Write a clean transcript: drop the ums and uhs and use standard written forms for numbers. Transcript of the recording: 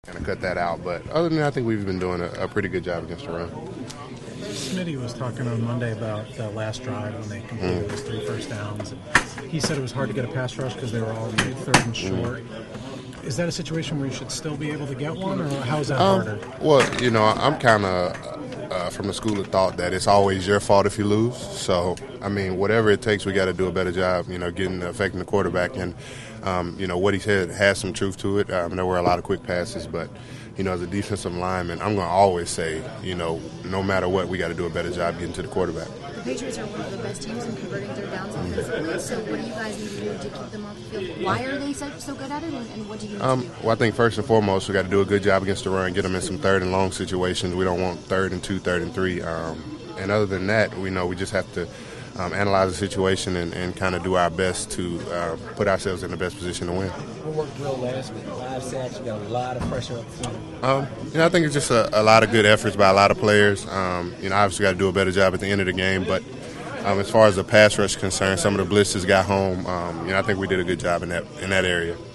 kind of cut that out. But other than that, I think we've been doing a pretty good job against the run. Smitty was talking on Monday about the last drive when they completed those 3 first downs. He said it was hard to get a pass rush because they were all third and short. Is that a situation where you should still be able to get one, or how is that harder? Well, I'm kind of from the school of thought that it's always your fault if you lose. So, I mean, whatever it takes, we got to do a better job, affecting the quarterback. And, what he said has some truth to it. There were a lot of quick passes, but, as a defensive lineman, I'm going to always say, no matter what, we got to do a better job getting to the quarterback. The Patriots are one of the best teams in converting third downs offensively, so what do you guys need to do to keep them off the field? Why are they so good at it, and what do you need to do? Well, I think first and foremost, we got to do a good job against the run, get them in some third and long situations. We don't want 3rd and 2, 3rd and 3. And other than that, we just have to analyze the situation and kind of do our best to put ourselves in the best position to win. What worked real last week? 5 sacks, you got a lot of pressure up front. I think it's just a lot of good efforts by a lot of players. Obviously got to do a better job at the end of the game, but as far as the pass rush is concerned, some of the blitzes got home. I think we did a good job in that area.